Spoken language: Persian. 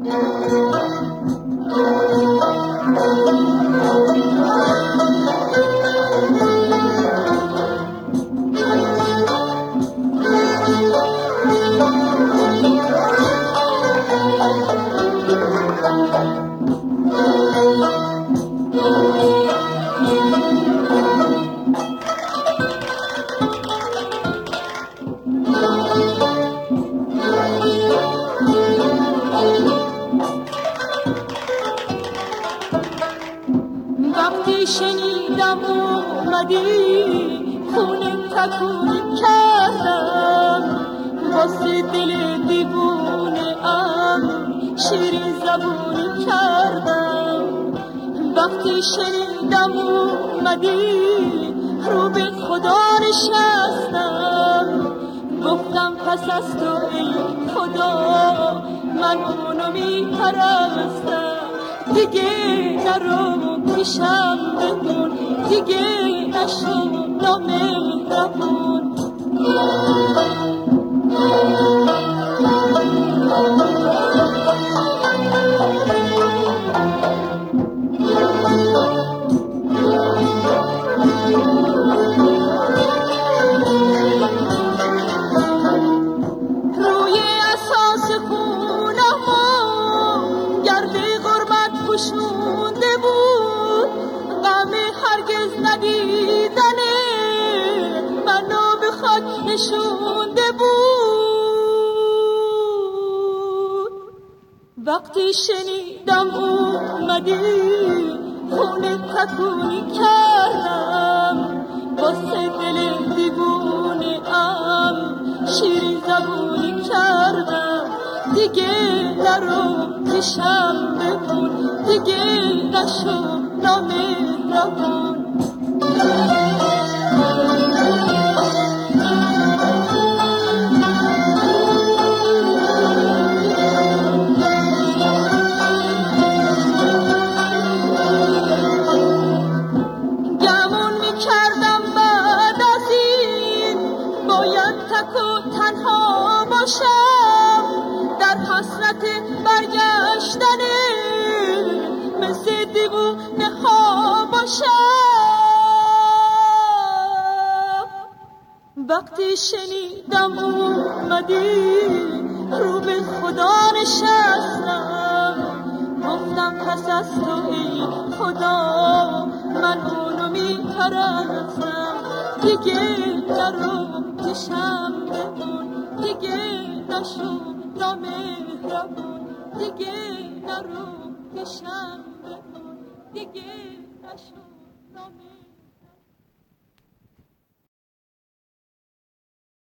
وقتی شنیدم اومدی خونه تکونی کردم واسه دل دیوونه ام شیرین زبونی کردم. وقتی شنیدم اومدی رو به خدا نشستم گفتم پس از تو ای خدا من اونو میپرستم. دیگه نرو پیشم بمون دیگه نشو نامهربون. روی اساس خونمو گرد غربت پوشونده بود غم هرگز ندیدنه منو به خاک نشونده بود. وقتی شنیدم اومدی خونه تکونی کردم واسه دل دیوونه ام شیرین زبونی کردم. دیگه نرو پیشم بمون دیگه نشو نامهربون. گمون میکردم بعد از این باید تک و تنها باشم در حسرت برگشتن مثل دیوونه ها باشم. وقتی شنیدم اومدی رو به خدا نشستم گفتم پس از تو ای خدا من اونو میپرستم. دیگه نرو پیشم بمون دیگه نشو نامهربون. دیگه نرو پیشم بمون دیگه نشو نامهربون.